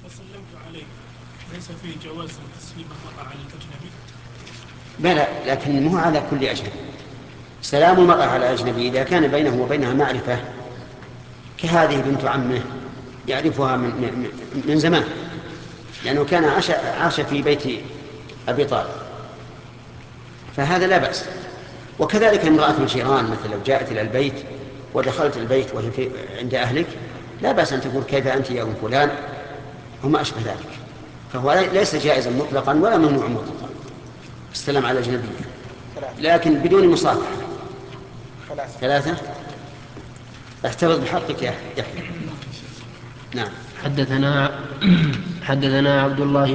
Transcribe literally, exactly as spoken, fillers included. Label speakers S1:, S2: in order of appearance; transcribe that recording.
S1: سلمت عليك ليس فيه جواز تسليم المرأة على الأجنبي؟
S2: بلى، لكن مو على كل أجنبي. سلام المرأة على أجنبي إذا كان بينه وبينها معرفة، كهذه بنت عمه يعرفها من, من, من زمان، لأنه كان عاش, عاش في بيت أبي طالب، فهذا لا بأس. وكذلك امرأة الجيران، مثل لو جاءت إلى البيت ودخلت البيت وهي في عند أهلك، لا بأس أن تقول كيف أنت يا أم فلان وما أشبه ذلك. فهو ليس جائزا مطلقا ولا ممنوع مطلقا السلام على الأجنبية، لكن بدون مصافحة. ثلاثة. احتفظ بحقك يا يحيى. نعم.
S3: حدثنا حدثنا عبد الله